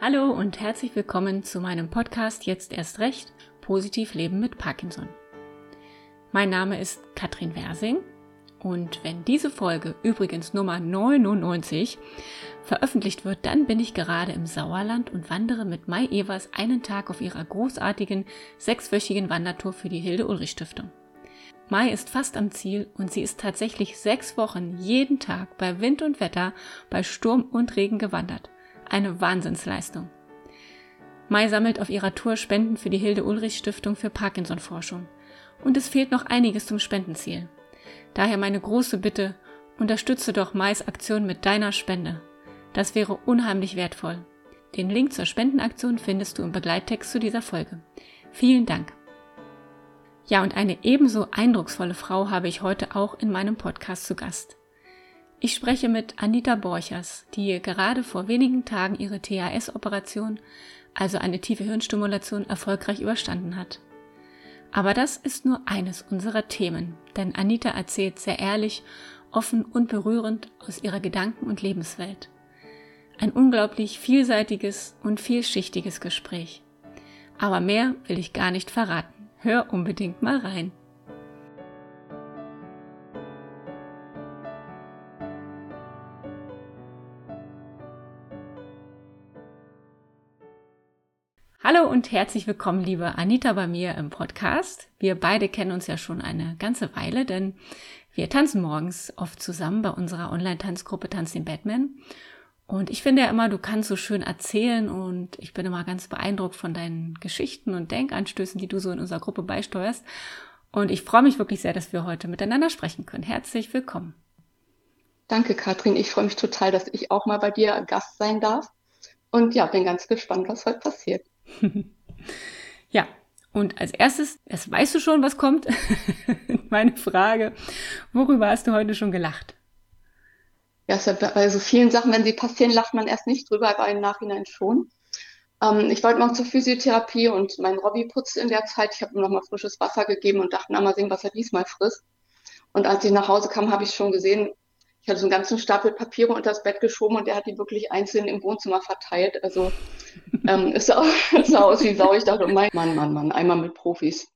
Hallo und herzlich willkommen zu meinem Podcast Jetzt erst recht, positiv leben mit Parkinson. Mein Name ist Katrin Wersing und wenn diese Folge, übrigens Nummer 99, veröffentlicht wird, dann bin ich gerade im Sauerland und wandere mit Mai Evers einen Tag auf ihrer großartigen 6-wöchigen Wandertour für die Hilde-Ulrich-Stiftung. Mai ist fast am Ziel und sie ist tatsächlich 6 Wochen jeden Tag bei Wind und Wetter, bei Sturm und Regen gewandert. Eine Wahnsinnsleistung. Mai sammelt auf ihrer Tour Spenden für die Hilde-Ulrich-Stiftung für Parkinson-Forschung. Und es fehlt noch einiges zum Spendenziel. Daher meine große Bitte, unterstütze doch Mais Aktion mit deiner Spende. Das wäre unheimlich wertvoll. Den Link zur Spendenaktion findest du im Begleittext zu dieser Folge. Vielen Dank. Ja, und eine ebenso eindrucksvolle Frau habe ich heute auch in meinem Podcast zu Gast. Ich spreche mit Anita Borchers, die gerade vor wenigen Tagen ihre TAS-Operation, also eine tiefe Hirnstimulation, erfolgreich überstanden hat. Aber das ist nur eines unserer Themen, denn Anita erzählt sehr ehrlich, offen und berührend aus ihrer Gedanken- und Lebenswelt. Ein unglaublich vielseitiges und vielschichtiges Gespräch. Aber mehr will ich gar nicht verraten. Hör unbedingt mal rein. Hallo und herzlich willkommen, liebe Anita, bei mir im Podcast. Wir beide kennen uns ja schon eine ganze Weile, denn wir tanzen morgens oft zusammen bei unserer Online-Tanzgruppe Tanz den Batman. Und ich finde ja immer, du kannst so schön erzählen und ich bin immer ganz beeindruckt von deinen Geschichten und Denkanstößen, die du so in unserer Gruppe beisteuerst. Und ich freue mich wirklich sehr, dass wir heute miteinander sprechen können. Herzlich willkommen. Danke, Katrin. Ich freue mich total, dass ich auch mal bei dir Gast sein darf. Und ja, bin ganz gespannt, was heute passiert. Ja, und als erstes, das weißt du schon, was kommt? Meine Frage, worüber hast du heute schon gelacht? Ja, bei so vielen Sachen, wenn sie passieren, lacht man erst nicht drüber, aber im Nachhinein schon. Ich wollte noch zur Physiotherapie und mein Robby putzt in der Zeit. Ich habe ihm nochmal frisches Wasser gegeben und dachte, na, mal sehen, was er diesmal frisst. Und als ich nach Hause kam, habe ich schon gesehen, ich hatte so einen ganzen Stapel Papiere unter das Bett geschoben und er hat die wirklich einzeln im Wohnzimmer verteilt. Also es sah aus wie Sau. Ich dachte, oh mein Mann, einmal mit Profis.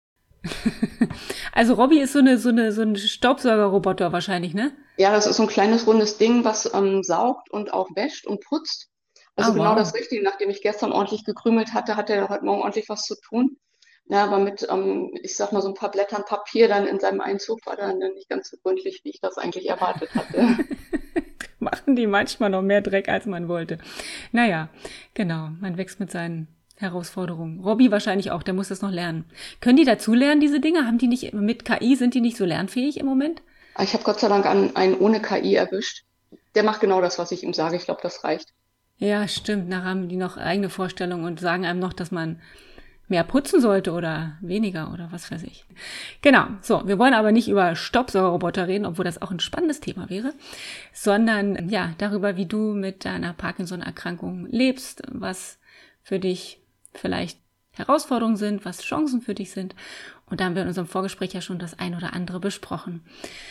Also Robby ist so ein Staubsaugerroboter wahrscheinlich, ne? Ja, das ist so ein kleines rundes Ding, was saugt und auch wäscht und putzt. Also Ah, genau das wow. Richtige. Nachdem ich gestern ordentlich gekrümelt hatte, hatte er heute Morgen ordentlich was zu tun. Ja, aber mit, ich sag mal, so ein paar Blättern Papier dann in seinem Einzug war dann nicht ganz so gründlich, wie ich das eigentlich erwartet hatte. Machen die manchmal noch mehr Dreck, als man wollte. Naja, genau, man wächst mit seinen Herausforderungen. Robby wahrscheinlich auch, der muss das noch lernen. Können die dazu lernen, diese Dinge? Haben die nicht, mit KI sind die nicht so lernfähig im Moment? Ich habe Gott sei Dank einen ohne KI erwischt. Der macht genau das, was ich ihm sage. Ich glaube, das reicht. Ja, stimmt. Nachher haben die noch eigene Vorstellungen und sagen einem noch, dass man mehr putzen sollte oder weniger oder was weiß ich. Genau, so, wir wollen aber nicht über Staubsaugerroboter reden, obwohl das auch ein spannendes Thema wäre, sondern ja, darüber, wie du mit deiner Parkinson-Erkrankung lebst, was für dich vielleicht Herausforderungen sind, was Chancen für dich sind. Und da haben wir in unserem Vorgespräch ja schon das ein oder andere besprochen.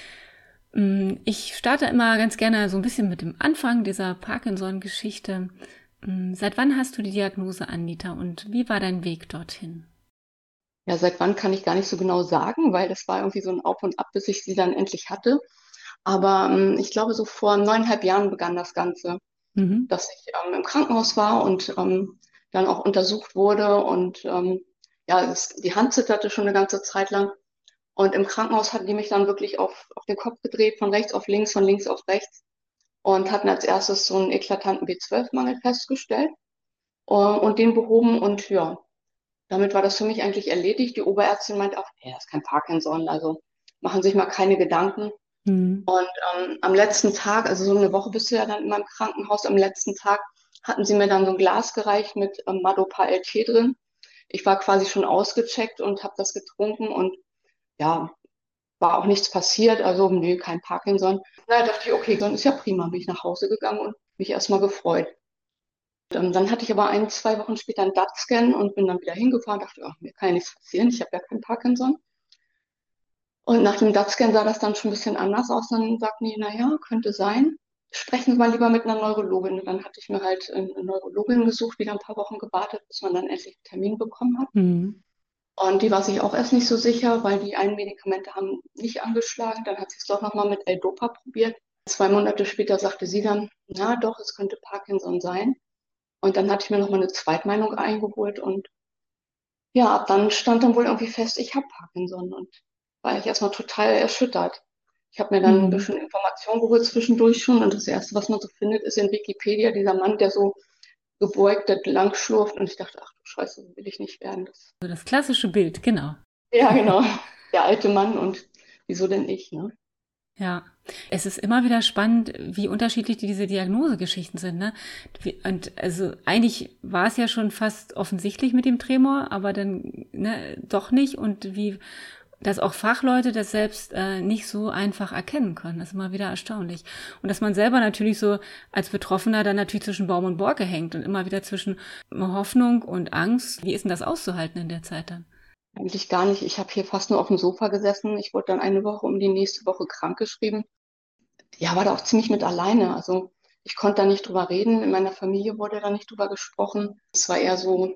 Ich starte immer ganz gerne so ein bisschen mit dem Anfang dieser Parkinson-Geschichte. Seit wann hast du die Diagnose, Anita, und wie war dein Weg dorthin? Ja, seit wann kann ich gar nicht so genau sagen, weil das war irgendwie so ein Auf und Ab, bis ich sie dann endlich hatte. Aber ich glaube, so vor 9,5 Jahren begann das Ganze, Mhm. dass ich im Krankenhaus war und dann auch untersucht wurde. Und ja, die Hand zitterte schon eine ganze Zeit lang. Und im Krankenhaus hatten die mich dann wirklich auf den Kopf gedreht, von rechts auf links, von links auf rechts. Und hatten als erstes so einen eklatanten B12-Mangel festgestellt und den behoben. Und ja, damit war das für mich eigentlich erledigt. Die Oberärztin meinte auch, ja, das ist kein Parkinson, also machen Sie sich mal keine Gedanken. Mhm. Und am letzten Tag, also so eine Woche bist du ja dann in meinem Krankenhaus, am letzten Tag hatten sie mir dann so ein Glas gereicht mit Madopa LT drin. Ich war quasi schon ausgecheckt und habe das getrunken und ja, war auch nichts passiert, also nö, kein Parkinson. Na, da dachte ich, okay, dann ist ja prima, bin ich nach Hause gegangen und mich erstmal gefreut. Dann hatte ich aber 2 Wochen später einen DAT-Scan und bin dann wieder hingefahren, dachte, ach, mir kann ja nichts passieren, ich habe ja kein Parkinson. Und nach dem DAT-Scan sah das dann schon ein bisschen anders aus. Dann sagten die, naja, könnte sein. sprechen Sie mal lieber mit einer Neurologin. Und dann hatte ich mir halt eine Neurologin gesucht, wieder ein paar Wochen gewartet, bis man dann endlich einen Termin bekommen hat. Mhm. Und die war sich auch erst nicht so sicher, weil die einen Medikamente haben nicht angeschlagen. Dann hat sie es doch nochmal mit L-Dopa probiert. 2 Monate später sagte sie dann, na doch, es könnte Parkinson sein. Und dann hatte ich mir nochmal eine Zweitmeinung eingeholt und ja, ab dann stand dann wohl irgendwie fest, ich habe Parkinson und war ich erstmal total erschüttert. Ich habe mir dann ein Mhm. bisschen Informationen geholt zwischendurch schon und das Erste, was man so findet, ist in Wikipedia dieser Mann, der so gebeugt lang schlurft und ich dachte, ach du Scheiße, so will ich nicht werden. So das klassische Bild, genau. Ja, genau, der alte Mann und wieso denn ich, ne? Ja, es ist immer wieder spannend, wie unterschiedlich diese Diagnosegeschichten sind, ne? Und also eigentlich war es ja schon fast offensichtlich mit dem Tremor, aber dann ne, doch nicht und wie dass auch Fachleute das selbst nicht so einfach erkennen können, das ist immer wieder erstaunlich. Und dass man selber natürlich so als Betroffener dann natürlich zwischen Baum und Borke hängt und immer wieder zwischen Hoffnung und Angst. Wie ist denn das auszuhalten in der Zeit dann? Eigentlich gar nicht. Ich habe hier fast nur auf dem Sofa gesessen. Ich wurde dann eine Woche um die nächste Woche krankgeschrieben. Ja, war da auch ziemlich mit alleine. Also ich konnte da nicht drüber reden. In meiner Familie wurde da nicht drüber gesprochen. Es war eher so,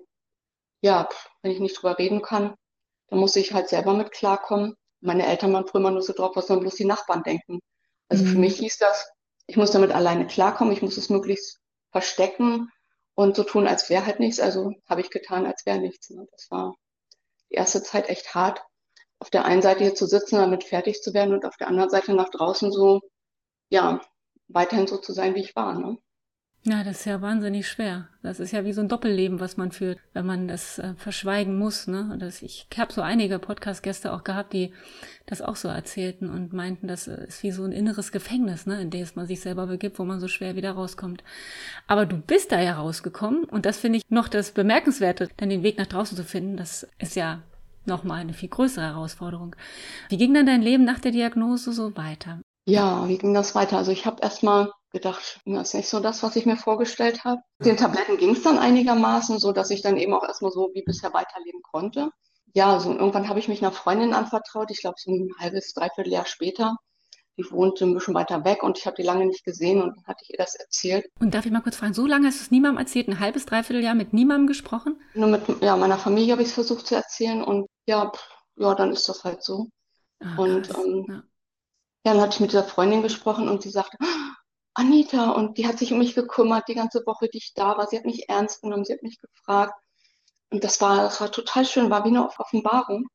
ja, wenn ich nicht drüber reden kann, dann muss ich halt selber mit klarkommen. Meine Eltern waren früher immer nur so drauf, was sollen bloß die Nachbarn denken. Also für mich Mhm. hieß das, ich muss damit alleine klarkommen, ich muss es möglichst verstecken und so tun, als wäre halt nichts. Also habe ich getan, als wäre nichts. Ne? Das war die erste Zeit echt hart. Auf der einen Seite hier zu sitzen, damit fertig zu werden und auf der anderen Seite nach draußen so, ja, weiterhin so zu sein, wie ich war. Ne? Ja, das ist ja wahnsinnig schwer. Das ist ja wie so ein Doppelleben, was man führt, wenn man das verschweigen muss. Ne? Ich habe so einige Podcast-Gäste auch gehabt, die das auch so erzählten und meinten, das ist wie so ein inneres Gefängnis, ne, in das man sich selber begibt, wo man so schwer wieder rauskommt. Aber du bist da ja rausgekommen und das finde ich noch das Bemerkenswerte, dann den Weg nach draußen zu finden. Das ist ja nochmal eine viel größere Herausforderung. Wie ging dann dein Leben nach der Diagnose so weiter? Ja, wie ging das weiter? Also ich habe erstmal gedacht, das ist nicht so das, was ich mir vorgestellt habe. Mit den Tabletten ging es dann einigermaßen, so dass ich dann eben auch erstmal so wie bisher weiterleben konnte. Ja, so und irgendwann habe ich mich einer Freundin anvertraut, ich glaube so ein halbes, dreiviertel Jahr später. Die wohnte ein bisschen weiter weg und ich habe die lange nicht gesehen und dann hatte ich ihr das erzählt. Und darf ich mal kurz fragen, so lange hast du es niemandem erzählt, ein halbes, dreiviertel Jahr mit niemandem gesprochen? Nur mit ja, meiner Familie habe ich es versucht zu erzählen und ja, ja, dann ist das halt so. Ah, Und krass. Ja. ja, dann hatte ich mit dieser Freundin gesprochen und sie sagte, "Ah, Anita, und die hat sich um mich gekümmert, die ganze Woche, die ich da war. Sie hat mich ernst genommen, sie hat mich gefragt. Und das war total schön, war wie eine Offenbarung.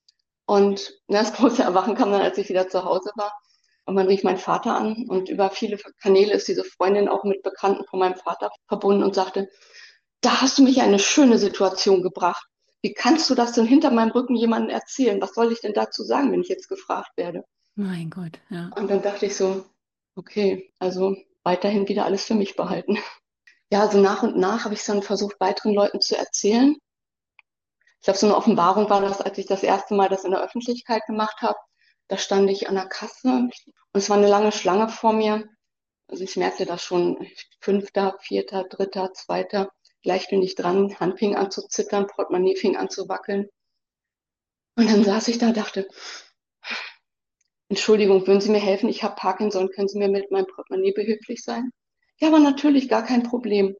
Und na, das große Erwachen kam dann, als ich wieder zu Hause war. Und man rief meinen Vater an und über viele Kanäle ist diese Freundin auch mit Bekannten von meinem Vater verbunden und sagte, da hast du mich in eine schöne Situation gebracht. Wie kannst du das denn hinter meinem Rücken jemandem erzählen? Was soll ich denn dazu sagen, wenn ich jetzt gefragt werde? Mein Gott, ja. Und dann dachte ich so, okay, also weiterhin wieder alles für mich behalten. Ja, also nach und nach habe ich es dann versucht, weiteren Leuten zu erzählen. Ich glaube, so eine Offenbarung war das, als ich das erste Mal das in der Öffentlichkeit gemacht habe. Da stand ich an der Kasse und es war eine lange Schlange vor mir. Also ich merkte das schon, fünfter, vierter, dritter, zweiter. Gleich bin ich dran, Hand fing an zu zittern, Portemonnaie fing an zu wackeln. Und dann saß ich da und dachte, Entschuldigung, würden Sie mir helfen? Ich habe Parkinson, können Sie mir mit meinem Portemonnaie behilflich sein? Ja, aber natürlich, gar kein Problem.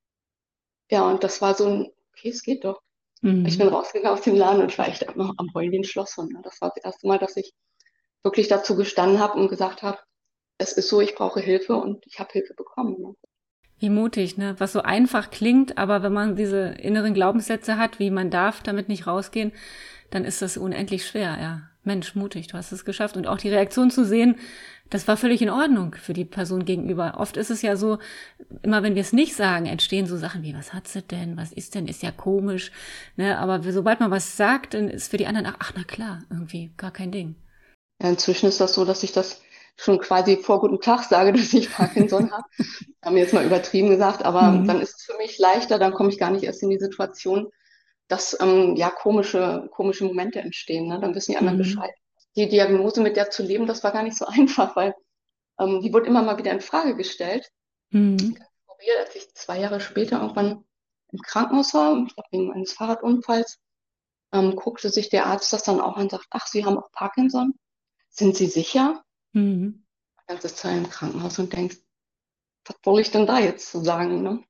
Ja, und das war so ein, okay, es geht doch. Ich bin Mhm. rausgegangen aus dem Laden und ich war echt am Heulen wie ein Schlosshund. Ne? Das war das erste Mal, dass ich wirklich dazu gestanden habe und gesagt habe, es ist so, ich brauche Hilfe und ich habe Hilfe bekommen. Ne? Wie mutig, ne? Was so einfach klingt, aber wenn man diese inneren Glaubenssätze hat, wie man darf damit nicht rausgehen, dann ist das unendlich schwer, ja. Mensch, mutig, du hast es geschafft. Und auch die Reaktion zu sehen, das war völlig in Ordnung für die Person gegenüber. Oft ist es ja so, immer wenn wir es nicht sagen, entstehen so Sachen wie, was hat sie denn, was ist denn, ist ja komisch, ne? Aber sobald man was sagt, dann ist für die anderen, ach na klar, irgendwie gar kein Ding. Ja, inzwischen ist das so, dass ich das schon quasi vor guten Tag sage, dass ich Parkinson habe. Haben wir jetzt mal übertrieben gesagt, aber dann Mhm. ist es für mich leichter, dann komme ich gar nicht erst in die Situation, dass ja komische Momente entstehen. Ne? Dann wissen die anderen Mhm. Bescheid. Die Diagnose, mit der zu leben, das war gar nicht so einfach, weil die wurde immer mal wieder in Frage gestellt. Mhm. Probiert, als ich 2 Jahre später irgendwann im Krankenhaus war, ich glaube wegen eines Fahrradunfalls, guckte sich der Arzt das dann auch an und sagt, ach, Sie haben auch Parkinson? Sind Sie sicher? Mhm. Dann sitzt du im Krankenhaus und denkst, was soll ich denn da jetzt zu sagen, ne?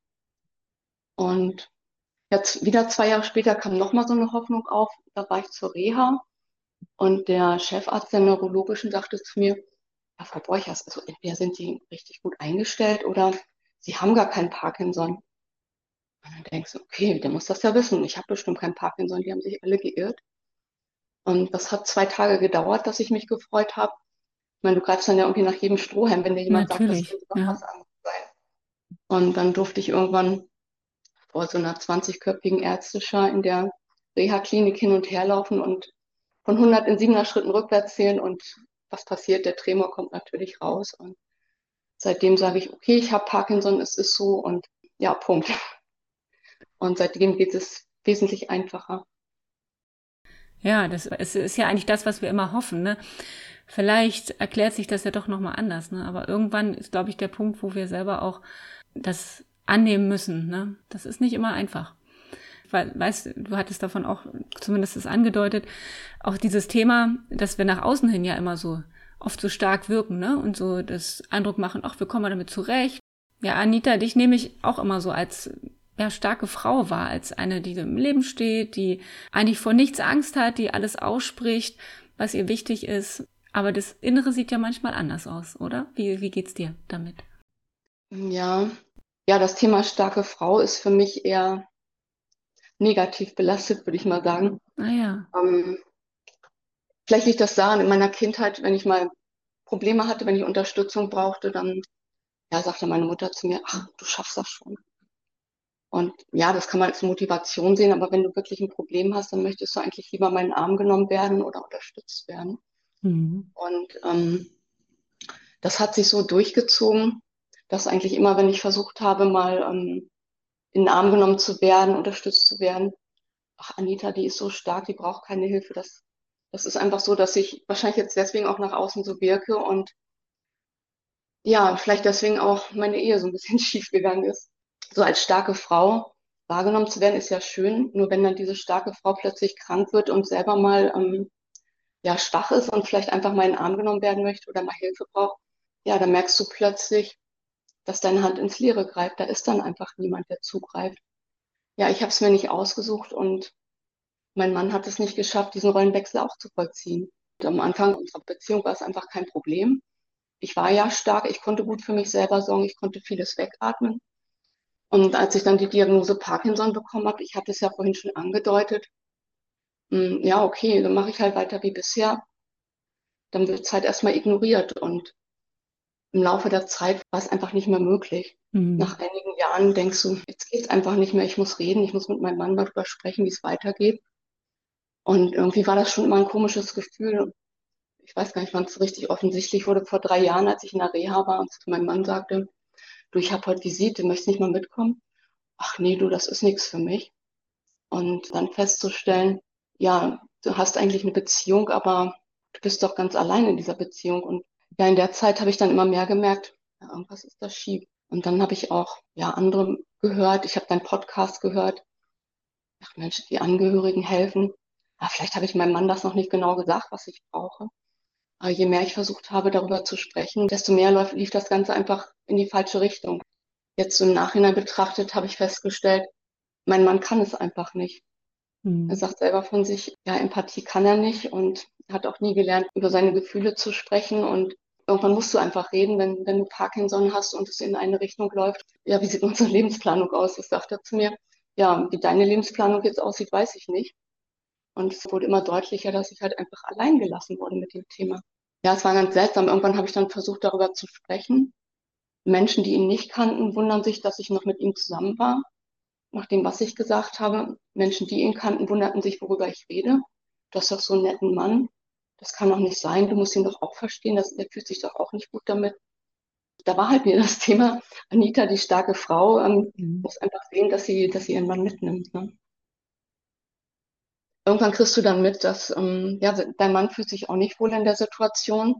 Und jetzt wieder 2 Jahre später kam nochmal so eine Hoffnung auf. Da war ich zur Reha und der Chefarzt der Neurologischen sagte zu mir, ja, Frau Borchers, also entweder sind Sie richtig gut eingestellt oder Sie haben gar kein Parkinson. Und dann denkst du, okay, der muss das ja wissen. Ich habe bestimmt kein Parkinson, die haben sich alle geirrt. Und das hat 2 Tage gedauert, dass ich mich gefreut habe. Ich meine, du greifst dann ja irgendwie nach jedem Strohhalm, wenn dir jemand sagt, das Natürlich, könnte doch ja. was anderes sein. Und dann durfte ich irgendwann vor so einer 20-köpfigen Ärzteschar in der Reha-Klinik hin und her laufen und von 100 in 7er Schritten rückwärts zählen und was passiert? Der Tremor kommt natürlich raus. Und seitdem sage ich, okay, ich habe Parkinson, es ist so und ja, Punkt. Und seitdem geht es wesentlich einfacher. Ja, es ist ja eigentlich das, was wir immer hoffen, ne? Vielleicht erklärt sich das ja doch nochmal anders, ne? Aber irgendwann ist, glaube ich, der Punkt, wo wir selber auch das annehmen müssen, ne? Das ist nicht immer einfach. Weil, weißt du, hattest davon auch zumindest das angedeutet, auch dieses Thema, dass wir nach außen hin ja immer so oft so stark wirken, ne? Und so das Eindruck machen, ach, wir kommen damit zurecht. Ja, Anita, dich nehme ich auch immer so als ja, starke Frau wahr, als eine, die im Leben steht, die eigentlich vor nichts Angst hat, die alles ausspricht, was ihr wichtig ist. Aber das Innere sieht ja manchmal anders aus, oder? Wie geht's dir damit? Ja, ja, das Thema starke Frau ist für mich eher negativ belastet, würde ich mal sagen. Ah ja. Ähm, Vielleicht liegt das daran, in meiner Kindheit, wenn ich mal Probleme hatte, wenn ich Unterstützung brauchte, dann ja, sagte meine Mutter zu mir, ach, du schaffst das schon. Und ja, das kann man als Motivation sehen, aber wenn du wirklich ein Problem hast, dann möchtest du eigentlich lieber mal in den Arm genommen werden oder unterstützt werden. Mhm. Und das hat sich so durchgezogen, dass eigentlich immer, wenn ich versucht habe, mal in den Arm genommen zu werden, unterstützt zu werden, ach, Anita, die ist so stark, die braucht keine Hilfe. Das ist einfach so, dass ich wahrscheinlich jetzt deswegen auch nach außen so wirke und ja, vielleicht deswegen auch meine Ehe so ein bisschen schief gegangen ist. So als starke Frau wahrgenommen zu werden, ist ja schön. Nur wenn dann diese starke Frau plötzlich krank wird und selber mal ja, schwach ist und vielleicht einfach mal in den Arm genommen werden möchte oder mal Hilfe braucht, ja, dann merkst du plötzlich, dass deine Hand ins Leere greift. Da ist dann einfach niemand, der zugreift. Ja, ich habe es mir nicht ausgesucht und mein Mann hat es nicht geschafft, diesen Rollenwechsel auch zu vollziehen. Und am Anfang unserer Beziehung war es einfach kein Problem. Ich war ja stark, ich konnte gut für mich selber sorgen, ich konnte vieles wegatmen. Und als ich dann die Diagnose Parkinson bekommen habe, ich hatte es ja vorhin schon angedeutet, ja, okay, dann mache ich halt weiter wie bisher. Dann wird es halt erstmal ignoriert. Und im Laufe der Zeit war es einfach nicht mehr möglich. Mhm. Nach einigen Jahren denkst du, jetzt geht's einfach nicht mehr, ich muss reden, ich muss mit meinem Mann darüber sprechen, wie es weitergeht. Und irgendwie war das schon immer ein komisches Gefühl. Ich weiß gar nicht, wann es richtig offensichtlich wurde, vor 3 Jahren, als ich in der Reha war und zu meinem Mann sagte, du, ich habe heute Visite, möchtest nicht mal mitkommen? Ach nee, du, das ist nichts für mich. Und dann festzustellen, ja, du hast eigentlich eine Beziehung, aber du bist doch ganz allein in dieser Beziehung. Und ja, in der Zeit habe ich dann immer mehr gemerkt, ja, irgendwas ist da schief. Und dann habe ich auch, ja, andere gehört. Ich habe deinen Podcast gehört. Ach Mensch, die Angehörigen helfen. Ah, vielleicht habe ich meinem Mann das noch nicht genau gesagt, was ich brauche. Aber je mehr ich versucht habe, darüber zu sprechen, desto mehr lief das Ganze einfach in die falsche Richtung. Jetzt so im Nachhinein betrachtet, habe ich festgestellt, mein Mann kann es einfach nicht. Er Mhm. sagt selber von sich, ja, Empathie kann er nicht und hat auch nie gelernt, über seine Gefühle zu sprechen. Und irgendwann musst du einfach reden, wenn du Parkinson hast und es in eine Richtung läuft. Ja, wie sieht unsere Lebensplanung aus? Das sagt er zu mir. Ja, wie deine Lebensplanung jetzt aussieht, weiß ich nicht. Und es wurde immer deutlicher, dass ich halt einfach allein gelassen wurde mit dem Thema. Ja, es war ganz seltsam. Irgendwann habe ich dann versucht, darüber zu sprechen. Menschen, die ihn nicht kannten, wundern sich, dass ich noch mit ihm zusammen war. Nach dem, was ich gesagt habe, Menschen, die ihn kannten, wunderten sich, worüber ich rede. Du hast doch so einen netten Mann. Das kann doch nicht sein. Du musst ihn doch auch verstehen. Der fühlt sich doch auch nicht gut damit. Da war halt mir das Thema, Anita, die starke Frau, Mhm. muss einfach sehen, dass sie ihren Mann mitnimmt. Ne? Irgendwann kriegst du dann mit, dass ja, dein Mann fühlt sich auch nicht wohl in der Situation.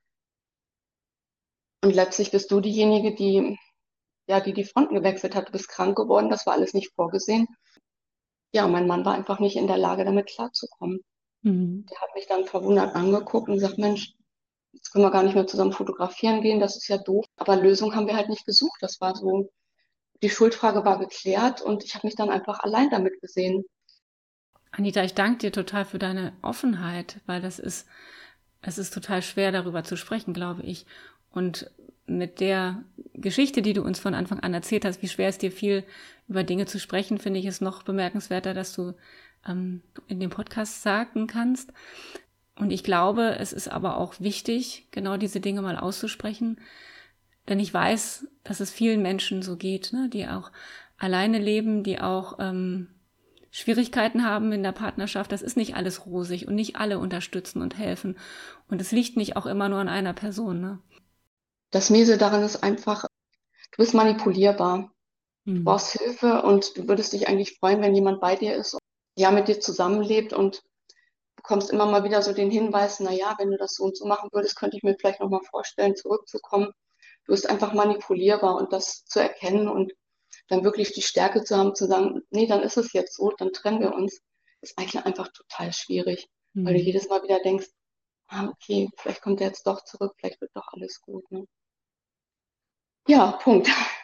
Und letztlich bist du diejenige, die ja, die Fronten gewechselt hat. Du bist krank geworden. Das war alles nicht vorgesehen. Ja, mein Mann war einfach nicht in der Lage, damit klarzukommen. Mhm. Der hat mich dann verwundert angeguckt und gesagt, Mensch, jetzt können wir gar nicht mehr zusammen fotografieren gehen, das ist ja doof. Aber Lösung haben wir halt nicht gesucht. Das war so, die Schuldfrage war geklärt und ich habe mich dann einfach allein damit gesehen. Anita, ich danke dir total für deine Offenheit, weil es ist total schwer, darüber zu sprechen, glaube ich. Und mit der Geschichte, die du uns von Anfang an erzählt hast, wie schwer es dir fiel, über Dinge zu sprechen, finde ich es noch bemerkenswerter, dass du in dem Podcast sagen kannst. Und ich glaube, es ist aber auch wichtig, genau diese Dinge mal auszusprechen, denn ich weiß, dass es vielen Menschen so geht, ne, die auch alleine leben, die auch Schwierigkeiten haben in der Partnerschaft. Das ist nicht alles rosig und nicht alle unterstützen und helfen. Und es liegt nicht auch immer nur an einer Person. Ne? Das Miese daran ist einfach, du bist manipulierbar. Du Hm. brauchst Hilfe und du würdest dich eigentlich freuen, wenn jemand bei dir ist und ja mit dir zusammenlebt und bekommst immer mal wieder so den Hinweis, na ja, wenn du das so und so machen würdest, könnte ich mir vielleicht noch mal vorstellen, zurückzukommen. Du bist einfach manipulierbar und das zu erkennen und dann wirklich die Stärke zu haben, zu sagen, nee, dann ist es jetzt so, dann trennen wir uns, ist eigentlich einfach total schwierig, weil du Hm. jedes Mal wieder denkst, ah, okay, vielleicht kommt er jetzt doch zurück, vielleicht wird doch alles gut. Ne? Ja, Punkt.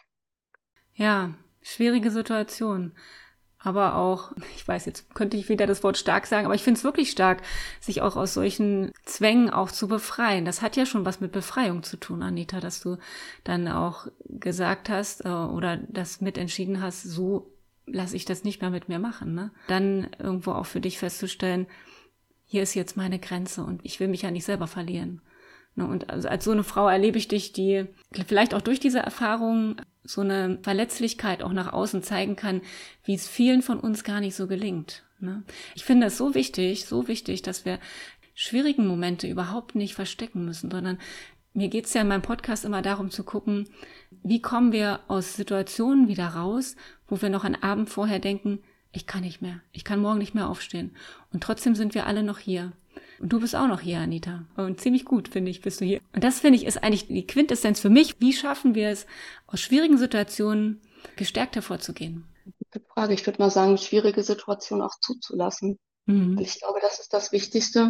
Ja, schwierige Situation. Aber auch, ich weiß, jetzt könnte ich wieder das Wort stark sagen, aber ich finde es wirklich stark, sich auch aus solchen Zwängen auch zu befreien. Das hat ja schon was mit Befreiung zu tun, Anita, dass du dann auch gesagt hast oder das mitentschieden hast, so lasse ich das nicht mehr mit mir machen. Ne? Dann irgendwo auch für dich festzustellen, hier ist jetzt meine Grenze und ich will mich ja nicht selber verlieren. Ne, und also als so eine Frau erlebe ich dich, die vielleicht auch durch diese Erfahrung so eine Verletzlichkeit auch nach außen zeigen kann, wie es vielen von uns gar nicht so gelingt. Ne? Ich finde es so wichtig, dass wir schwierigen Momente überhaupt nicht verstecken müssen, sondern mir geht's ja in meinem Podcast immer darum zu gucken, wie kommen wir aus Situationen wieder raus, wo wir noch einen Abend vorher denken, ich kann nicht mehr, ich kann morgen nicht mehr aufstehen. Und trotzdem sind wir alle noch hier. Und du bist auch noch hier, Anita. Und ziemlich gut, finde ich, bist du hier. Und das, finde ich, ist eigentlich die Quintessenz für mich. Wie schaffen wir es, aus schwierigen Situationen gestärkt hervorzugehen? Gute Frage. Ich würde mal sagen, schwierige Situationen auch zuzulassen. Weil Mhm. ich glaube, das ist das Wichtigste,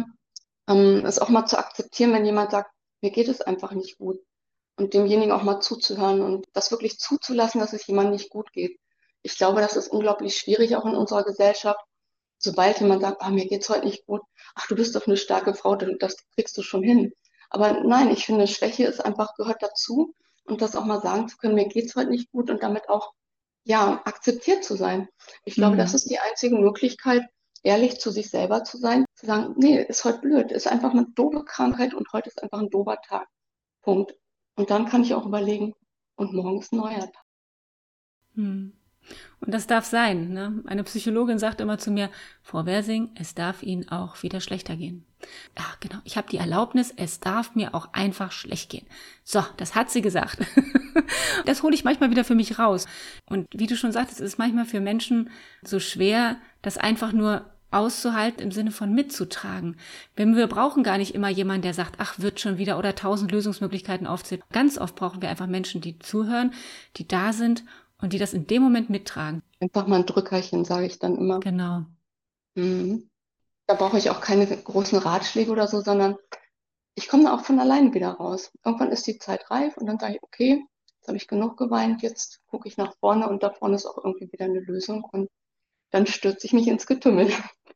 es auch mal zu akzeptieren, wenn jemand sagt, mir geht es einfach nicht gut. Und demjenigen auch mal zuzuhören und das wirklich zuzulassen, dass es jemandem nicht gut geht. Ich glaube, das ist unglaublich schwierig auch in unserer Gesellschaft. Sobald jemand sagt, ah, mir geht's heute nicht gut, ach, du bist doch eine starke Frau, das kriegst du schon hin. Aber nein, ich finde, Schwäche ist einfach, gehört dazu und das auch mal sagen zu können, mir geht's heute nicht gut und damit auch, ja, akzeptiert zu sein. Ich glaube, das Mhm. ist die einzige Möglichkeit, ehrlich zu sich selber zu sein, zu sagen, nee, ist heute blöd, ist einfach eine doofe Krankheit und heute ist einfach ein doofer Tag. Punkt. Und dann kann ich auch überlegen, und morgen ist ein neuer Tag. Mhm. Und das darf sein. Ne? Eine Psychologin sagt immer zu mir, Frau Wersing, es darf Ihnen auch wieder schlechter gehen. Ja, genau. Ich habe die Erlaubnis, es darf mir auch einfach schlecht gehen. So, das hat sie gesagt. Das hole ich manchmal wieder für mich raus. Und wie du schon sagtest, es ist manchmal für Menschen so schwer, das einfach nur auszuhalten im Sinne von mitzutragen. Wir brauchen gar nicht immer jemanden, der sagt, ach, wird schon wieder oder 1000 Lösungsmöglichkeiten aufzählt. Ganz oft brauchen wir einfach Menschen, die zuhören, die da sind und die das in dem Moment mittragen. Einfach mal ein Drückerchen, sage ich dann immer. Genau. Mhm. Da brauche ich auch keine großen Ratschläge oder so, sondern ich komme da auch von alleine wieder raus. Irgendwann ist die Zeit reif und dann sage ich, okay, jetzt habe ich genug geweint, jetzt gucke ich nach vorne und da vorne ist auch irgendwie wieder eine Lösung und dann stürze ich mich ins Getümmel.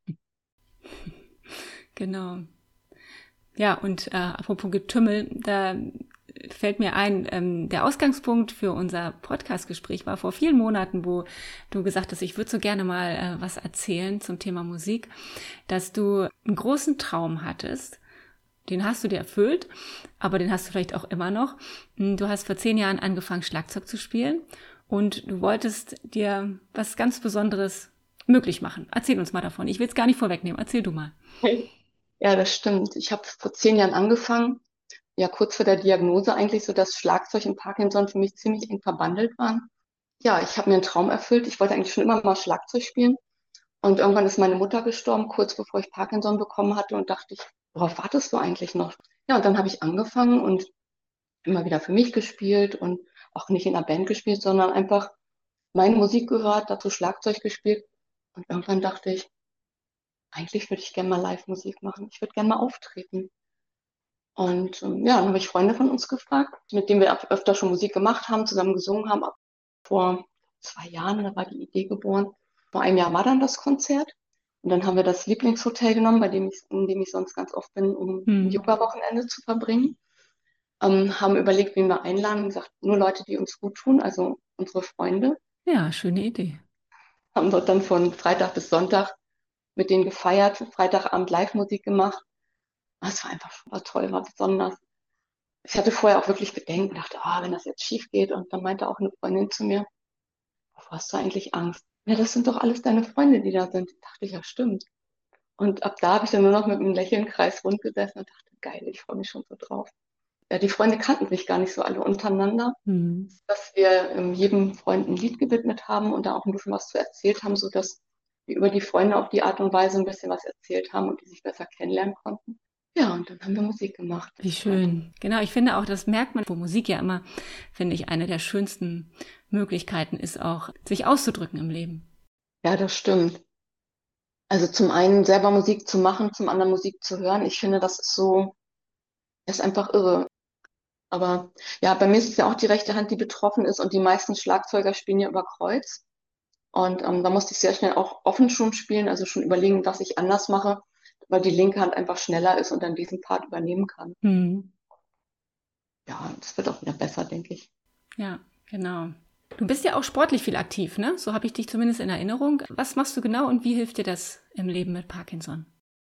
Genau. Ja, und apropos Getümmel, da fällt mir ein, der Ausgangspunkt für unser Podcast-Gespräch war vor vielen Monaten, wo du gesagt hast, ich würde so gerne mal was erzählen zum Thema Musik, dass du einen großen Traum hattest. Den hast du dir erfüllt, aber den hast du vielleicht auch immer noch. Du hast vor 10 Jahren angefangen, Schlagzeug zu spielen und du wolltest dir was ganz Besonderes möglich machen. Erzähl uns mal davon. Ich will es gar nicht vorwegnehmen. Erzähl du mal. Ja, das stimmt. Ich habe vor 10 Jahren angefangen, ja kurz vor der Diagnose eigentlich, so dass Schlagzeug und Parkinson für mich ziemlich eng verbandelt waren. Ja, ich habe mir einen Traum erfüllt. Ich wollte eigentlich schon immer mal Schlagzeug spielen. Und irgendwann ist meine Mutter gestorben, kurz bevor ich Parkinson bekommen hatte und dachte ich, worauf wartest du eigentlich noch? Ja, und dann habe ich angefangen und immer wieder für mich gespielt und auch nicht in einer Band gespielt, sondern einfach meine Musik gehört, dazu Schlagzeug gespielt. Und irgendwann dachte ich, eigentlich würde ich gerne mal Live-Musik machen. Ich würde gerne mal auftreten. Und ja, dann habe ich Freunde von uns gefragt, mit denen wir öfter schon Musik gemacht haben, zusammen gesungen haben. Vor 2 Jahren, da war die Idee geboren. Vor einem Jahr war dann das Konzert. Und dann haben wir das Lieblingshotel genommen, in dem ich sonst ganz oft bin, um ein Hm. Yoga-Wochenende zu verbringen. Haben überlegt, wen wir einladen und gesagt, nur Leute, die uns gut tun, also unsere Freunde. Ja, schöne Idee. Haben dort dann von Freitag bis Sonntag mit denen gefeiert, Freitagabend Live-Musik gemacht. Es war einfach war toll, war besonders. Ich hatte vorher auch wirklich Bedenken, dachte, wenn das jetzt schief geht. Und dann meinte auch eine Freundin zu mir, wovor hast du eigentlich Angst? Ja, das sind doch alles deine Freunde, die da sind. Dachte ich, ja, stimmt. Und ab da habe ich dann nur noch mit einem Lächeln kreisrund gesessen und dachte, geil, ich freue mich schon so drauf. Ja, die Freunde kannten sich gar nicht so alle untereinander, Hm. dass wir jedem Freund ein Lied gewidmet haben und da auch ein bisschen was zu erzählt haben, sodass wir über die Freunde auf die Art und Weise ein bisschen was erzählt haben und die sich besser kennenlernen konnten. Ja, und dann haben wir Musik gemacht. Wie Das war dann, schön. Genau, ich finde auch, das merkt man, wo Musik ja immer, finde ich, eine der schönsten Möglichkeiten ist, auch sich auszudrücken im Leben. ja, das stimmt. Also zum einen selber Musik zu machen, zum anderen Musik zu hören. Ich finde, das ist so, ist einfach irre. Aber ja, bei mir ist es ja auch die rechte Hand, die betroffen ist und die meisten Schlagzeuger spielen ja über Kreuz. Und da musste ich sehr schnell auch offen schon spielen, also schon überlegen, was ich anders mache, weil die linke Hand einfach schneller ist und dann diesen Part übernehmen kann. Hm. Ja, das wird auch wieder besser, denke ich. Ja, genau. Du bist ja auch sportlich viel aktiv, ne? So habe ich dich zumindest in Erinnerung. Was machst du genau und wie hilft dir das im Leben mit Parkinson?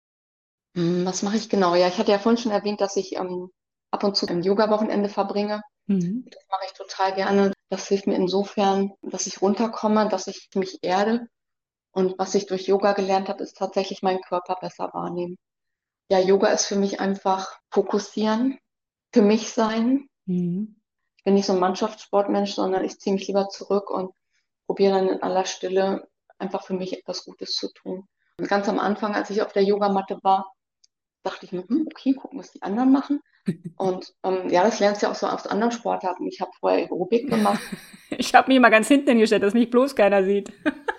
Was mache ich genau? Ja, ich hatte ja vorhin schon erwähnt, dass ich ab und zu ein Yoga-Wochenende verbringe. Mhm. Das mache ich total gerne. Das hilft mir insofern, dass ich runterkomme, dass ich mich erde. Und was ich durch Yoga gelernt habe, ist tatsächlich meinen Körper besser wahrnehmen. Ja, Yoga ist für mich einfach fokussieren, für mich sein. Mhm. Ich bin nicht so ein Mannschaftssportmensch, sondern ich ziehe mich lieber zurück und probiere dann in aller Stille einfach für mich etwas Gutes zu tun. Und ganz am Anfang, als ich auf der Yogamatte war, dachte ich mir, okay, gucken, was die anderen machen. Und ja, das lernst du ja auch so aus anderen Sportarten. Ich habe vorher Aerobik gemacht. Ich habe mich mal ganz hinten hingestellt, dass mich bloß keiner sieht.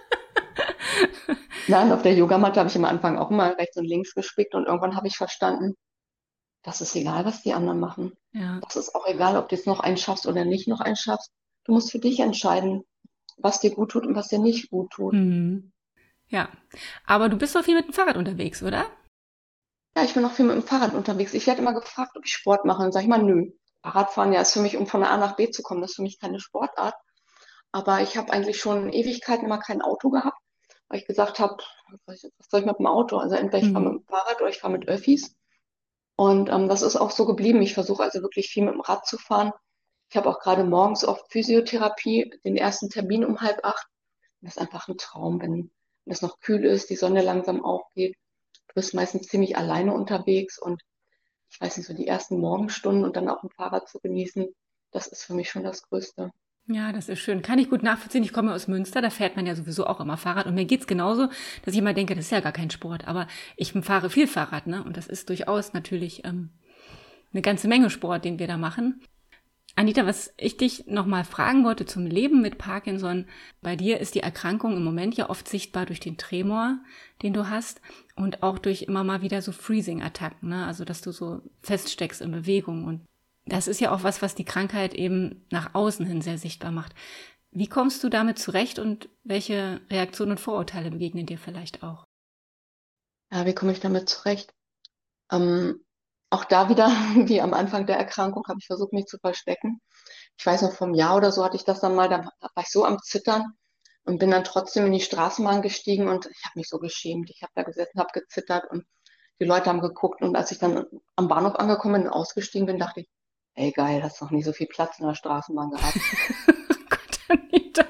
Nein, auf der Yogamatte habe ich am Anfang auch immer rechts und links gespickt und irgendwann habe ich verstanden, das ist egal, was die anderen machen. Ja. Das ist auch egal, ob du jetzt noch einen schaffst oder nicht noch einen schaffst. Du musst für dich entscheiden, was dir gut tut und was dir nicht gut tut. Mhm. Ja. Aber du bist doch viel mit dem Fahrrad unterwegs, oder? Ja, ich bin auch viel mit dem Fahrrad unterwegs. Ich werde immer gefragt, ob ich Sport mache. Dann sage ich mal, nö. Fahrradfahren, ja, ist für mich, um von A nach B zu kommen, das ist für mich keine Sportart. Aber ich habe eigentlich schon Ewigkeiten immer kein Auto gehabt, weil ich gesagt habe, was soll ich mit dem Auto? Also entweder ich fahre Mhm. mit dem Fahrrad oder ich fahre mit Öffis. Und das ist auch so geblieben. Ich versuche also wirklich viel mit dem Rad zu fahren. Ich habe auch gerade morgens oft Physiotherapie, den ersten Termin um 7:30. Das ist einfach ein Traum, wenn es noch kühl ist, die Sonne langsam aufgeht. Du bist meistens ziemlich alleine unterwegs und ich weiß nicht, so die ersten Morgenstunden und dann auf dem Fahrrad zu genießen, das ist für mich schon das Größte. Ja, das ist schön. Kann ich gut nachvollziehen. Ich komme aus Münster, da fährt man ja sowieso auch immer Fahrrad. Und mir geht's genauso, dass ich immer denke, das ist ja gar kein Sport. Aber ich fahre viel Fahrrad, ne? Und das ist durchaus natürlich eine ganze Menge Sport, den wir da machen. Anita, was ich dich nochmal fragen wollte zum Leben mit Parkinson. Bei dir ist die Erkrankung im Moment ja oft sichtbar durch den Tremor, den du hast. Und auch durch immer mal wieder so Freezing-Attacken, ne? Also, dass du so feststeckst in Bewegung. Und das ist ja auch was die Krankheit eben nach außen hin sehr sichtbar macht. Wie kommst du damit zurecht und welche Reaktionen und Vorurteile begegnen dir vielleicht auch? Ja, wie komme ich damit zurecht? Ähm, Auch da wieder, wie am Anfang der Erkrankung, habe ich versucht, mich zu verstecken. Ich weiß noch, vom Jahr oder so hatte ich das dann mal, da war ich so am Zittern und bin dann trotzdem in die Straßenbahn gestiegen und ich habe mich so geschämt. Ich habe da gesessen, habe gezittert und die Leute haben geguckt und als ich dann am Bahnhof angekommen bin und ausgestiegen bin, dachte ich, ey geil, hast noch nie so viel Platz in der Straßenbahn gehabt. Gott, Anita.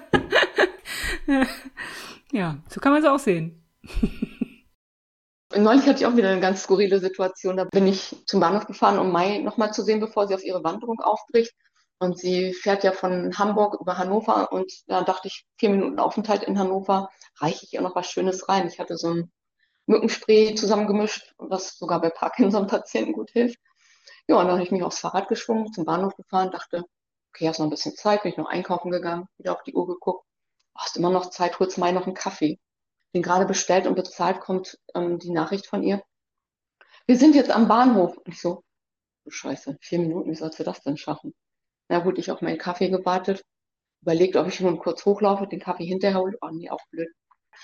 Ja, so kann man es auch sehen. Und neulich hatte ich auch wieder eine ganz skurrile Situation. Da bin ich zum Bahnhof gefahren, um Mai nochmal zu sehen, bevor sie auf ihre Wanderung aufbricht. Und sie fährt ja von Hamburg über Hannover und da dachte ich, 4 Minuten Aufenthalt in Hannover, reiche ich ihr noch was Schönes rein. Ich hatte so ein Mückenspray zusammengemischt, was sogar bei Parkinson-Patienten gut hilft. Ja, und dann habe ich mich aufs Fahrrad geschwungen, zum Bahnhof gefahren, dachte, okay, hast noch ein bisschen Zeit, bin ich noch einkaufen gegangen, wieder auf die Uhr geguckt, hast immer noch Zeit, holst Mai noch einen Kaffee. Bin gerade bestellt und bezahlt, kommt die Nachricht von ihr. Wir sind jetzt am Bahnhof. Und ich so, du Scheiße, 4 Minuten, wie sollst du das denn schaffen? Na gut, ich auf meinen Kaffee gewartet, überlegt, ob ich nur kurz hochlaufe, den Kaffee hinterher hole. Oh nee, auch blöd.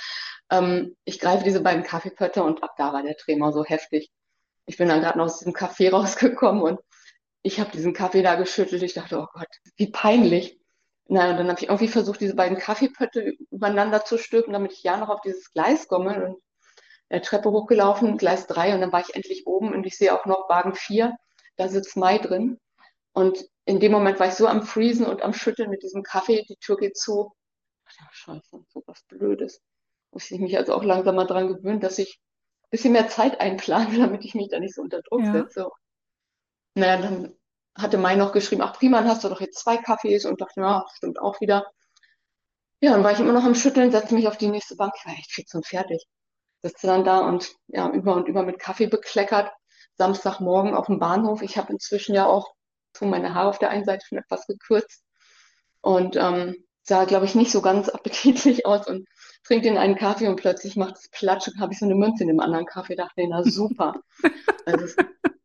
Ich greife diese beiden Kaffeepötte und ab da war der Tremor so heftig. Ich bin dann gerade noch aus diesem Café rausgekommen und ich habe diesen Kaffee da geschüttelt. Ich dachte, oh Gott, wie peinlich. Na, und dann habe ich irgendwie versucht, diese beiden Kaffeepötte übereinander zu stülpen, damit ich ja noch auf dieses Gleis komme. Und Treppe hochgelaufen, Gleis 3, und dann war ich endlich oben und ich sehe auch noch Wagen 4, da sitzt Mai drin. Und in dem Moment war ich so am Freezen und am Schütteln mit diesem Kaffee, die Tür geht zu. Ja, scheiße, so was Blödes. Muss ich mich also auch langsam mal dran gewöhnen, dass ich ein bisschen mehr Zeit einplane, damit ich mich da nicht so unter Druck Ja. setze. Naja, dann hatte Mai noch geschrieben, ach prima, dann hast du doch jetzt 2 Kaffees, und dachte, ja, stimmt auch wieder. Ja, dann war ich immer noch am Schütteln, setzte mich auf die nächste Bank. Ich war echt fix und fertig. Sitze dann da und ja, über und über mit Kaffee bekleckert. Samstagmorgen auf dem Bahnhof. Ich habe inzwischen ja auch so meine Haare auf der einen Seite schon etwas gekürzt und sah, glaube ich, nicht so ganz appetitlich aus, und trinke den einen Kaffee und plötzlich macht es Platsch und habe ich so eine Münze in dem anderen Kaffee. Dachte, nee, na super. Also es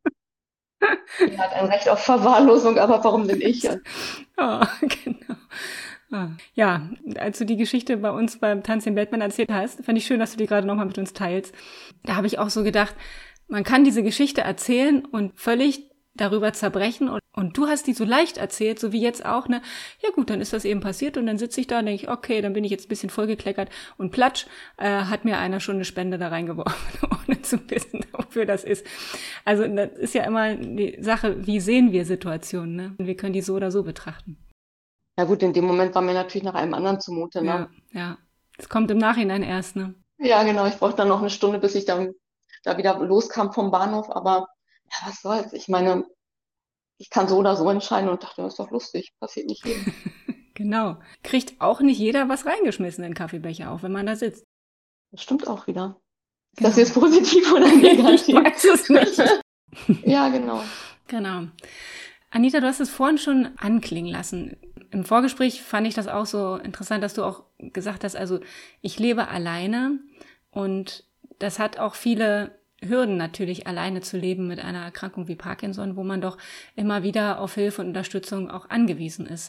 hat ein Recht auf Verwahrlosung, aber warum denn ich? Oh, genau. Ah. Ja, als du die Geschichte bei uns beim Tanz den Batman erzählt hast, fand ich schön, dass du die gerade nochmal mit uns teilst. Da habe ich auch so gedacht, man kann diese Geschichte erzählen und völlig darüber zerbrechen, und du hast die so leicht erzählt, so wie jetzt auch, ne? Ja gut, dann ist das eben passiert, und dann sitze ich da und denke ich, okay, dann bin ich jetzt ein bisschen vollgekleckert, und platsch, hat mir einer schon eine Spende da reingeworfen, ohne zu wissen, wofür das ist. Also das ist ja immer die Sache, wie sehen wir Situationen, ne? Und wir können die so oder so betrachten. Ja gut, in dem Moment war mir natürlich nach einem anderen zumute, ne? Ja, ja. Es kommt im Nachhinein erst, ne? Ja, genau, ich brauchte dann noch eine Stunde, bis ich dann da wieder loskam vom Bahnhof, aber ja, was soll's? Ich meine, ich kann so oder so entscheiden, und dachte, das ist doch lustig, passiert nicht jedem. Genau. Kriegt auch nicht jeder was reingeschmissen in den Kaffeebecher, auch wenn man da sitzt. Das stimmt auch wieder. Ist das Genau. jetzt positiv oder Ich negativ? weiß es nicht. Ja, genau. Genau. Anita, du hast es vorhin schon anklingen lassen. Im Vorgespräch fand ich das auch so interessant, dass du auch gesagt hast, also ich lebe alleine, und das hat auch viele Hürden natürlich, alleine zu leben mit einer Erkrankung wie Parkinson, wo man doch immer wieder auf Hilfe und Unterstützung auch angewiesen ist.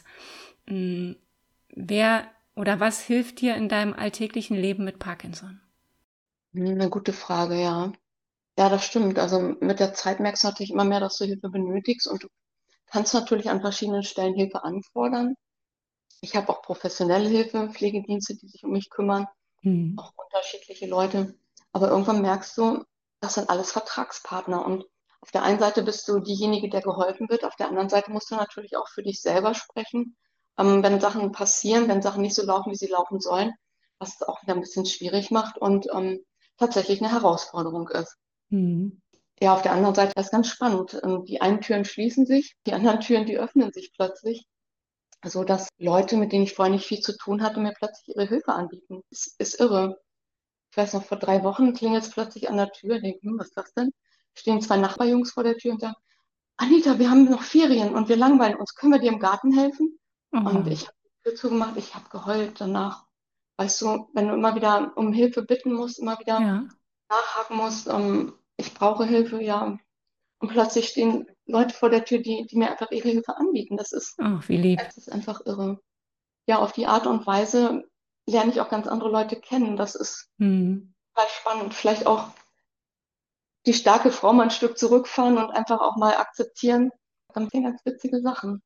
Wer oder was hilft dir in deinem alltäglichen Leben mit Parkinson? Eine gute Frage, ja. Ja, das stimmt. Also mit der Zeit merkst du natürlich immer mehr, dass du Hilfe benötigst, und du kannst natürlich an verschiedenen Stellen Hilfe anfordern. Ich habe auch professionelle Hilfe, Pflegedienste, die sich um mich kümmern, Hm. auch unterschiedliche Leute. Aber irgendwann merkst du, das sind alles Vertragspartner, und auf der einen Seite bist du diejenige, der geholfen wird, auf der anderen Seite musst du natürlich auch für dich selber sprechen. Wenn Sachen passieren, wenn Sachen nicht so laufen, wie sie laufen sollen, was es auch wieder ein bisschen schwierig macht und tatsächlich eine Herausforderung ist. Hm. Ja, auf der anderen Seite ist ganz spannend. Die einen Türen schließen sich, die anderen Türen, die öffnen sich plötzlich, so dass Leute, mit denen ich vorher nicht viel zu tun hatte, mir plötzlich ihre Hilfe anbieten. Es ist irre. Ich weiß noch, vor 3 Wochen klingelt es plötzlich an der Tür. Ich denke, was ist das denn? Stehen 2 Nachbarjungs vor der Tür und sagen, Anita, wir haben noch Ferien und wir langweilen uns. Können wir dir im Garten helfen? Und Oh, ich habe die Tür zugemacht, ich habe geheult danach. Weißt du, wenn du immer wieder um Hilfe bitten musst, immer wieder ja. nachhaken musst, ich brauche Hilfe, ja. Und plötzlich stehen Leute vor der Tür, die mir einfach ihre Hilfe anbieten. Oh, wie lieb. Das ist einfach irre. Ja, auf die Art und Weise lerne ich auch ganz andere Leute kennen. Das ist Hm. total spannend. Vielleicht auch die starke Frau mal ein Stück zurückfahren und einfach auch mal akzeptieren. Dann sind ganz witzige Sachen.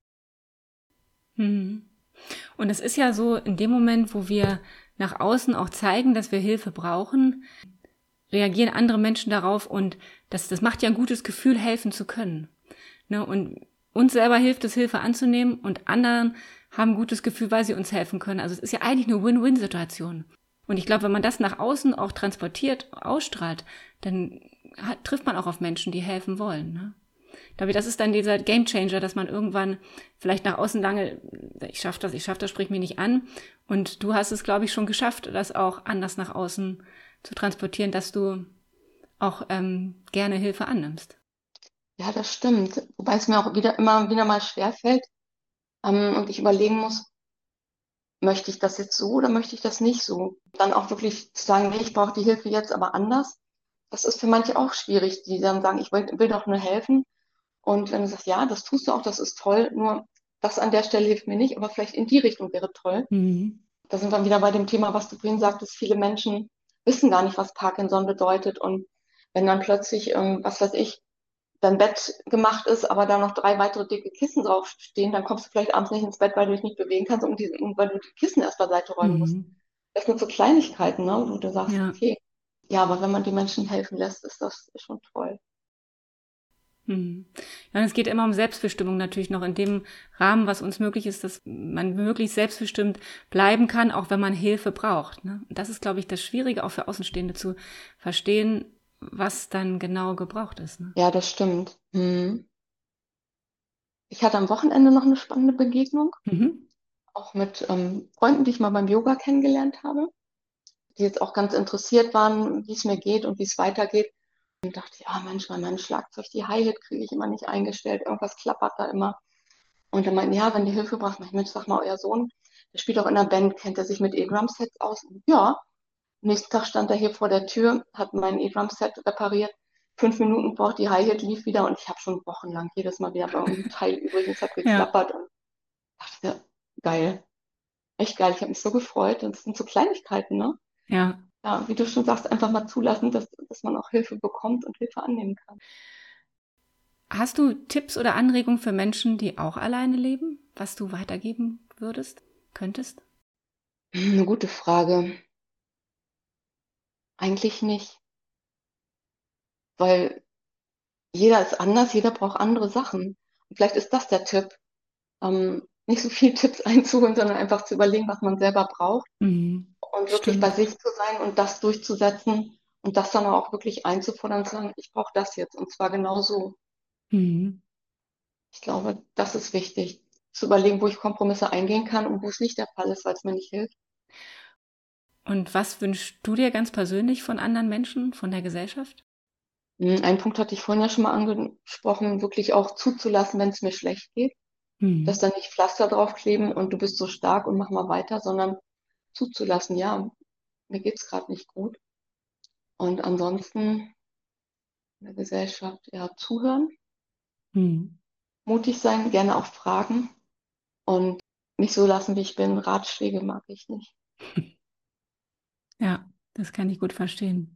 Hm. Und es ist ja so, in dem Moment, wo wir nach außen auch zeigen, dass wir Hilfe brauchen, reagieren andere Menschen darauf, und das macht ja ein gutes Gefühl, helfen zu können. Ne? Und uns selber hilft es, Hilfe anzunehmen, und anderen haben ein gutes Gefühl, weil sie uns helfen können. Also es ist ja eigentlich eine Win-Win-Situation. Und ich glaube, wenn man das nach außen auch transportiert, ausstrahlt, dann trifft man auch auf Menschen, die helfen wollen. Ne? Ich glaube, das ist dann dieser Gamechanger, dass man irgendwann vielleicht nach außen lange, ich schaff das, sprich mich nicht an. Und du hast es, glaube ich, schon geschafft, das auch anders nach außen zu transportieren, dass du auch gerne Hilfe annimmst. Ja, das stimmt. Wobei es mir auch immer wieder mal schwerfällt, und ich überlegen muss, möchte ich das jetzt so oder möchte ich das nicht so? Dann auch wirklich zu sagen, nee, ich brauche die Hilfe jetzt aber anders. Das ist für manche auch schwierig, die dann sagen, ich will doch nur helfen. Und wenn du sagst, ja, das tust du auch, das ist toll, nur das an der Stelle hilft mir nicht, aber vielleicht in die Richtung wäre toll. Mhm. Da sind wir wieder bei dem Thema, was du vorhin sagtest, viele Menschen wissen gar nicht, was Parkinson bedeutet. Und wenn dann plötzlich, was weiß ich, dein Bett gemacht ist, aber da noch 3 weitere dicke Kissen draufstehen, dann kommst du vielleicht abends nicht ins Bett, weil du dich nicht bewegen kannst und weil du die Kissen erst beiseite räumen musst. Mhm. Das sind so Kleinigkeiten, ne, wo du sagst, Ja. okay, ja, aber wenn man die Menschen helfen lässt, ist das schon toll. Mhm. Ja, und es geht immer um Selbstbestimmung natürlich noch in dem Rahmen, was uns möglich ist, dass man wirklich selbstbestimmt bleiben kann, auch wenn man Hilfe braucht. Ne? Und das ist, glaube ich, das Schwierige auch für Außenstehende zu verstehen, was dann genau gebraucht ist. Ne? Ja, das stimmt. Ich hatte am Wochenende noch eine spannende Begegnung, Mhm. auch mit Freunden, die ich mal beim Yoga kennengelernt habe, die jetzt auch ganz interessiert waren, wie es mir geht und wie es weitergeht. Und dachte, ja, Mensch, mein Schlagzeug, die Hi-Hat kriege ich immer nicht eingestellt, irgendwas klappert da immer. Und dann meinten, ja, wenn du Hilfe brauchst, Mensch, sag mal, euer Sohn, der spielt auch in einer Band, kennt er sich mit E-Drum-Sets aus? Und ja, nächsten Tag stand er hier vor der Tür, hat mein E-Drum-Set repariert. 5 Minuten braucht die Hi-Hat lief wieder und ich habe schon wochenlang jedes Mal wieder bei irgendeinem Teil übrig und es hat Ja, geklappert und dachte, geil, echt geil. Ich habe mich so gefreut. Und es sind so Kleinigkeiten, ne? ja. Ja, wie du schon sagst, einfach mal zulassen, dass man auch Hilfe bekommt und Hilfe annehmen kann. Hast du Tipps oder Anregungen für Menschen, die auch alleine leben, was du weitergeben könntest? Eine gute Frage. Eigentlich nicht, weil jeder ist anders, jeder braucht andere Sachen. Und vielleicht ist das der Tipp, nicht so viel Tipps einzuholen, sondern einfach zu überlegen, was man selber braucht Mhm. und wirklich bei Stimmt. sich zu sein und das durchzusetzen und das dann auch wirklich einzufordern und zu sagen, ich brauche das jetzt und zwar genau so. Mhm. Ich glaube, das ist wichtig, zu überlegen, wo ich Kompromisse eingehen kann und wo es nicht der Fall ist, weil es mir nicht hilft. Und was wünschst du dir ganz persönlich von anderen Menschen, von der Gesellschaft? Einen Punkt hatte ich vorhin ja schon mal angesprochen, wirklich auch zuzulassen, wenn es mir schlecht geht, dass Mhm. dann nicht Pflaster draufkleben und du bist so stark und mach mal weiter, sondern zuzulassen, ja, mir geht's gerade nicht gut. Und ansonsten in der Gesellschaft ja zuhören, Mhm. mutig sein, gerne auch fragen und nicht so lassen, wie ich bin. Ratschläge mag ich nicht. Ja, das kann ich gut verstehen.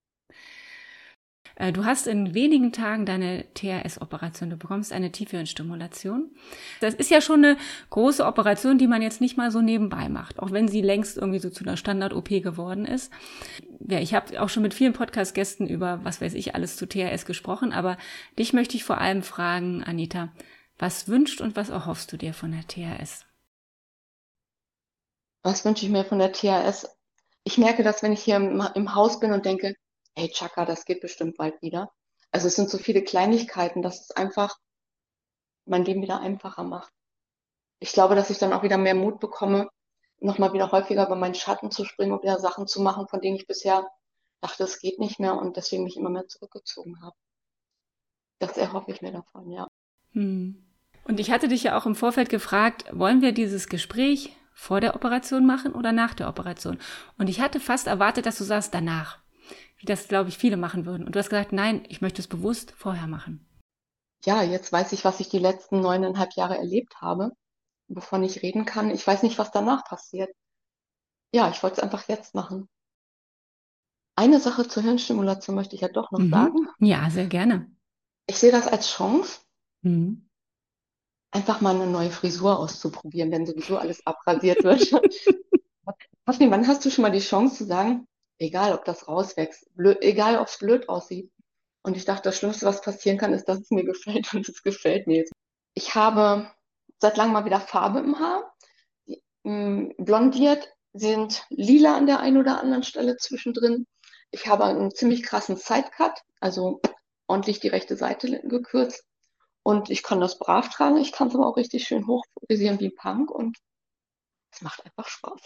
Du hast in wenigen Tagen deine TRS-Operation. Du bekommst eine Tiefhirnstimulation. Das ist ja schon eine große Operation, die man jetzt nicht mal so nebenbei macht, auch wenn sie längst irgendwie so zu einer Standard-OP geworden ist. Ja, ich habe auch schon mit vielen Podcast-Gästen über, was weiß ich, alles zu TRS gesprochen, aber dich möchte ich vor allem fragen, Anita, was wünschst und was erhoffst du dir von der TRS? Was wünsche ich mir von der THS? Ich merke das, wenn ich hier im Haus bin und denke, hey Chaka, das geht bestimmt bald wieder. Also es sind so viele Kleinigkeiten, dass es einfach mein Leben wieder einfacher macht. Ich glaube, dass ich dann auch wieder mehr Mut bekomme, nochmal wieder häufiger über meinen Schatten zu springen und wieder Sachen zu machen, von denen ich bisher dachte, es geht nicht mehr und deswegen mich immer mehr zurückgezogen habe. Das erhoffe ich mir davon, ja. Hm. Und ich hatte dich ja auch im Vorfeld gefragt, wollen wir dieses Gespräch vor der Operation machen oder nach der Operation? Und ich hatte fast erwartet, dass du sagst, danach. Wie das, glaube ich, viele machen würden. Und du hast gesagt, nein, ich möchte es bewusst vorher machen. Ja, jetzt weiß ich, was ich die letzten 9,5 Jahre erlebt habe, wovon ich reden kann. Ich weiß nicht, was danach passiert. Ja, ich wollte es einfach jetzt machen. Eine Sache zur Hirnstimulation möchte ich ja doch noch Mhm. sagen. Ja, sehr gerne. Ich sehe das als Chance, Mhm. einfach mal eine neue Frisur auszuprobieren, wenn sowieso alles abrasiert wird. Hoffni, wann hast du schon mal die Chance zu sagen, egal ob das rauswächst, blöd, egal ob es blöd aussieht. Und ich dachte, das Schlimmste, was passieren kann, ist, dass es mir gefällt und es gefällt mir jetzt. Ich habe seit langem mal wieder Farbe im Haar, blondiert, sind lila an der einen oder anderen Stelle zwischendrin. Ich habe einen ziemlich krassen Sidecut, also ordentlich die rechte Seite gekürzt. Und ich kann das brav tragen, ich kann es aber auch richtig schön hochfrisieren wie Punk und es macht einfach Spaß.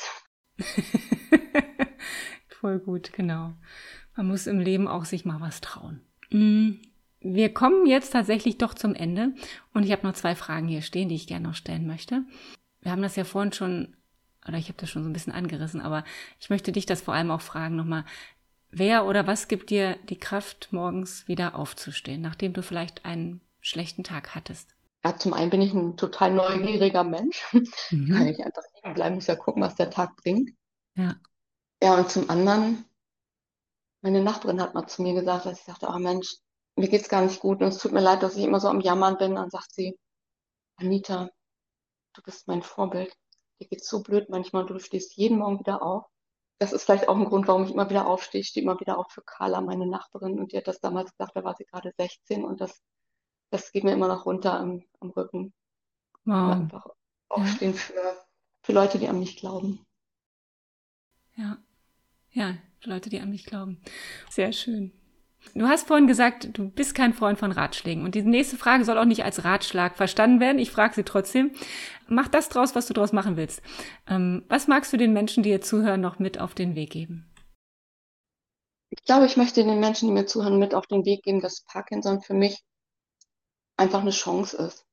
Voll gut, genau. Man muss im Leben auch sich mal was trauen. Mhm. Wir kommen jetzt tatsächlich doch zum Ende und ich habe noch 2 Fragen hier stehen, die ich gerne noch stellen möchte. Wir haben das ja vorhin schon, oder ich habe das schon so ein bisschen angerissen, aber ich möchte dich das vor allem auch fragen nochmal. Wer oder was gibt dir die Kraft, morgens wieder aufzustehen, nachdem du vielleicht einen schlechten Tag hattest? Ja, zum einen bin ich ein total neugieriger Mensch. Ich kann Mhm. nicht einfach liegen bleiben, muss ja gucken, was der Tag bringt. Ja. Ja, und zum anderen, meine Nachbarin hat mal zu mir gesagt, dass ich sagte, oh Mensch, mir geht's gar nicht gut und es tut mir leid, dass ich immer so am Jammern bin. Dann sagt sie, Anita, du bist mein Vorbild. Dir geht's so blöd manchmal und du stehst jeden Morgen wieder auf. Das ist vielleicht auch ein Grund, warum ich immer wieder aufstehe. Ich stehe immer wieder auf für Carla, meine Nachbarin, und die hat das damals gesagt, da war sie gerade 16 und das geht mir immer noch runter am Rücken. Oder Wow. einfach Ja, aufstehen für Leute, die an mich glauben. ja, ja, Leute, die an mich glauben. Sehr schön. Du hast vorhin gesagt, du bist kein Freund von Ratschlägen. Und die nächste Frage soll auch nicht als Ratschlag verstanden werden. Ich frage sie trotzdem. Mach das draus, was du draus machen willst. Was magst du den Menschen, die dir zuhören, noch mit auf den Weg geben? Ich glaube, ich möchte den Menschen, die mir zuhören, mit auf den Weg geben, dass Parkinson für mich einfach eine Chance ist.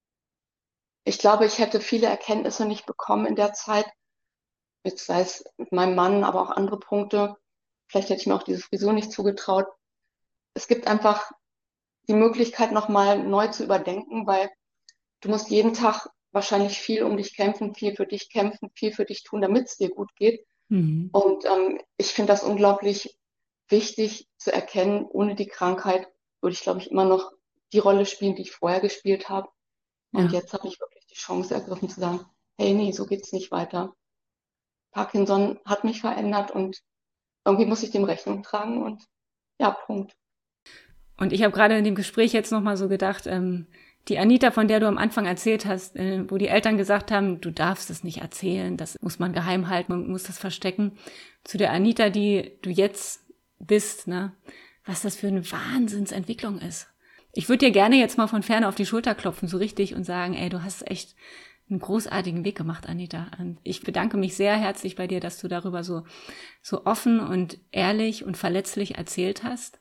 Ich glaube, ich hätte viele Erkenntnisse nicht bekommen in der Zeit, jetzt sei es mit meinem Mann, aber auch andere Punkte. Vielleicht hätte ich mir auch diese Frisur nicht zugetraut. Es gibt einfach die Möglichkeit, nochmal neu zu überdenken, weil du musst jeden Tag wahrscheinlich viel um dich kämpfen, viel für dich kämpfen, viel für dich tun, damit es dir gut geht. Mhm. Und ich finde das unglaublich wichtig zu erkennen, ohne die Krankheit würde ich, glaube ich, immer noch die Rolle spielen, die ich vorher gespielt habe. Und Ja. jetzt habe ich wirklich die Chance ergriffen zu sagen, hey, nee, so geht's nicht weiter. Parkinson hat mich verändert und irgendwie muss ich dem Rechnung tragen und ja, Punkt. Und ich habe gerade in dem Gespräch jetzt nochmal so gedacht, die Anita, von der du am Anfang erzählt hast, wo die Eltern gesagt haben, du darfst es nicht erzählen, das muss man geheim halten, man muss das verstecken. Zu der Anita, die du jetzt bist, ne, was das für eine Wahnsinnsentwicklung ist. Ich würde dir gerne jetzt mal von ferne auf die Schulter klopfen, so richtig, und sagen, ey, du hast echt einen großartigen Weg gemacht, Anita. Und ich bedanke mich sehr herzlich bei dir, dass du darüber so offen und ehrlich und verletzlich erzählt hast.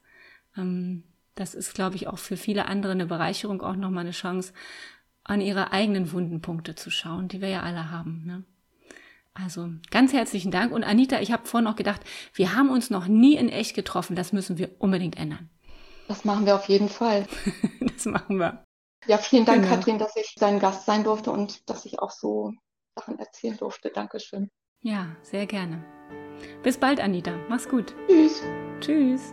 Das ist, glaube ich, auch für viele andere eine Bereicherung, auch nochmal eine Chance, an ihre eigenen Wundenpunkte zu schauen, die wir ja alle haben. Ne? Also ganz herzlichen Dank. Und Anita, ich habe vorhin noch gedacht, wir haben uns noch nie in echt getroffen. Das müssen wir unbedingt ändern. Das machen wir auf jeden Fall. Das machen wir. Ja, vielen Dank, Genau. Katrin, dass ich dein Gast sein durfte und dass ich auch so Sachen erzählen durfte. Dankeschön. Ja, sehr gerne. Bis bald, Anita. Mach's gut. Tschüss. Tschüss.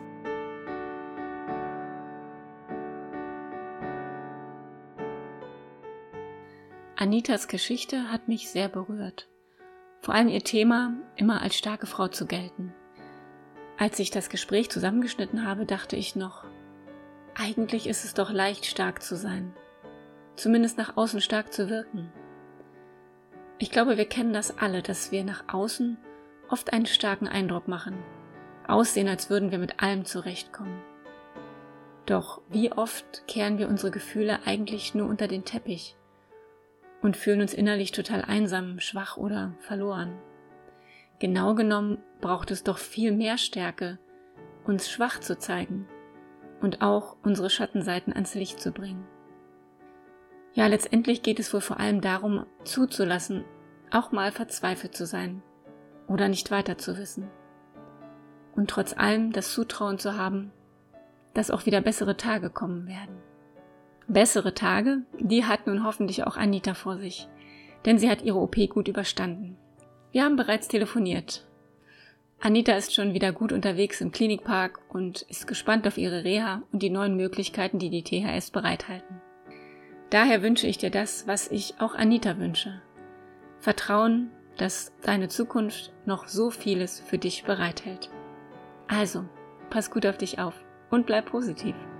Anitas Geschichte hat mich sehr berührt. Vor allem ihr Thema, immer als starke Frau zu gelten. Als ich das Gespräch zusammengeschnitten habe, dachte ich noch, eigentlich ist es doch leicht, stark zu sein. Zumindest nach außen stark zu wirken. Ich glaube, wir kennen das alle, dass wir nach außen oft einen starken Eindruck machen, aussehen, als würden wir mit allem zurechtkommen. Doch wie oft kehren wir unsere Gefühle eigentlich nur unter den Teppich und fühlen uns innerlich total einsam, schwach oder verloren. Genau genommen braucht es doch viel mehr Stärke, uns schwach zu zeigen und auch unsere Schattenseiten ans Licht zu bringen. Ja, letztendlich geht es wohl vor allem darum, zuzulassen, auch mal verzweifelt zu sein oder nicht weiter zu wissen. Und trotz allem das Zutrauen zu haben, dass auch wieder bessere Tage kommen werden. Bessere Tage, die hat nun hoffentlich auch Anita vor sich, denn sie hat ihre OP gut überstanden. Wir haben bereits telefoniert. Anita ist schon wieder gut unterwegs im Klinikpark und ist gespannt auf ihre Reha und die neuen Möglichkeiten, die die THS bereithalten. Daher wünsche ich dir das, was ich auch Anita wünsche. Vertrauen, dass deine Zukunft noch so vieles für dich bereithält. Also, pass gut auf dich auf und bleib positiv.